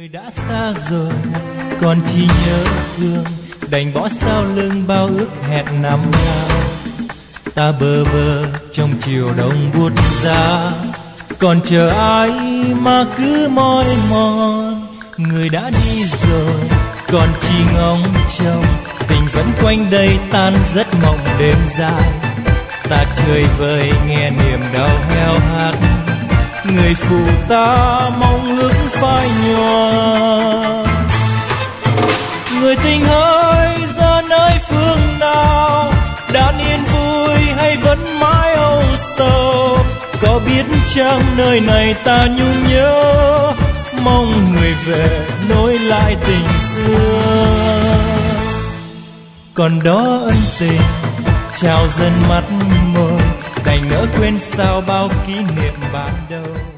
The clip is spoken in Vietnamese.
Người đã xa rồi còn chỉ nhớ thương, đành bỏ sau lưng bao ước hẹn năm nào. Ta bơ vơ trong chiều đông buốt giá, còn chờ ai mà cứ mỏi mòn. Người đã đi rồi còn chỉ ngóng trông, tình vẫn quanh đây tan rất mộng đêm dài. Ta cười vơi nghe niềm đau heo hắt, người phụ ta mong ước phai nhòa. Người tình hỡi ra nơi phương nào, đã yên vui hay vẫn mãi âu sầu? Có biết chăng nơi này ta nhung nhớ, mong người về nối lại tình xưa. Còn đó ân tình trao dần mắt môi, đành nỡ quên sao bao kỷ niệm ban đầu.